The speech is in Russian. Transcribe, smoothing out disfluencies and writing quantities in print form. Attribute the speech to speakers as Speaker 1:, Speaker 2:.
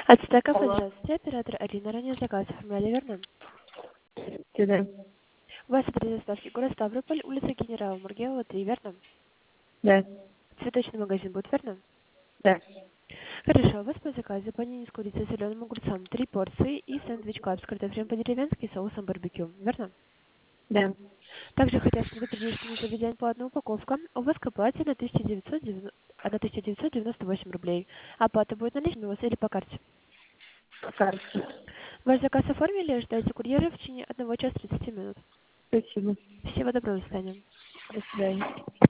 Speaker 1: От стеков,
Speaker 2: Алло.
Speaker 1: здравствуйте, оператор Алина, ранее заказ оформляли, верно?
Speaker 2: Да.
Speaker 1: У вас адрес доставки город Ставрополь, улица Генерала Мургелова, 3, верно?
Speaker 2: Да.
Speaker 1: Цветочный магазин будет, верно?
Speaker 2: Да.
Speaker 1: Хорошо, у вас по заказу панини с курицей и соленым огурцом 3 порции и сэндвич кап с картофелем по-деревенски и соусом барбекю, верно?
Speaker 2: Да.
Speaker 1: Также хотят предупредить, что на каждый день по одной упаковке. У вас к оплате на 1998 рублей. Оплата будет наличными у вас или по карте?
Speaker 2: По карте.
Speaker 1: Ваш заказ оформили, ждайте курьера в течение 1 часа 30 минут.
Speaker 2: Спасибо.
Speaker 1: Всего доброго, до свидания.
Speaker 2: До свидания.